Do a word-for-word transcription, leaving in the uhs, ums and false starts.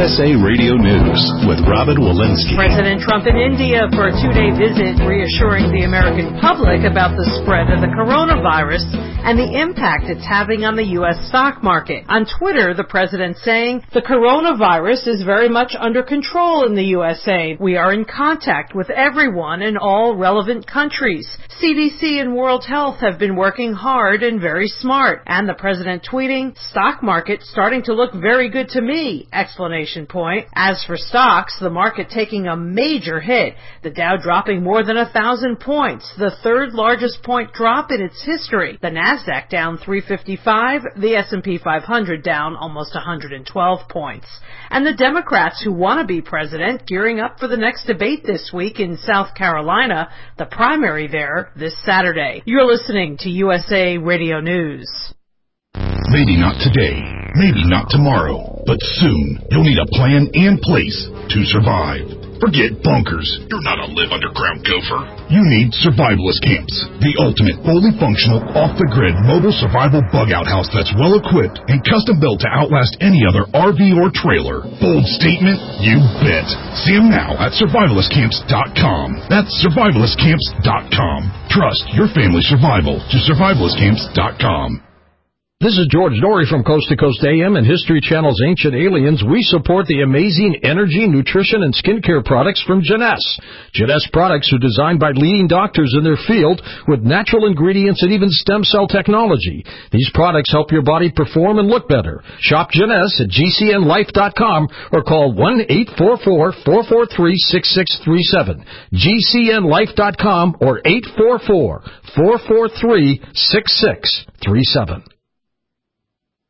S A Radio News with Robin Walensky. President Trump in India for a two-day visit, reassuring the American public about the spread of the coronavirus and the impact it's having on the U S stock market. On Twitter, the president saying, the coronavirus is very much under control in the U S A. We are in contact with everyone in all relevant countries. C D C and World Health have been working hard and very smart. And the president tweeting, stock market starting to look very good to me, explanation point. As for stocks, the market taking a major hit. The Dow dropping more than a thousand points, the third largest point drop in its history. The Nasdaq down three fifty-five, the S and P five hundred down almost one hundred twelve points. And the Democrats who want to be president gearing up for the next debate this week in South Carolina, the primary there this Saturday. You're listening to U S A Radio News. Maybe not today, maybe not tomorrow, but soon you'll need a plan and place to survive. Forget bunkers. You're not a live underground gopher. You need Survivalist Camps, the ultimate fully functional, off-the-grid mobile survival bug-out house that's well-equipped and custom-built to outlast any other R V or trailer. Bold statement? You bet. See them now at survivalist camps dot com. That's survivalist camps dot com. Trust your family's survival to survivalist camps dot com. This is George Norrie from Coast to Coast A M and History Channel's Ancient Aliens. We support the amazing energy, nutrition, and skincare products from Jeunesse. Jeunesse products are designed by leading doctors in their field with natural ingredients and even stem cell technology. These products help your body perform and look better. Shop Jeunesse at G C N life dot com or call one eight four four, four four three, six six three seven. G C N life dot com or eight four four, four four three, six six three seven.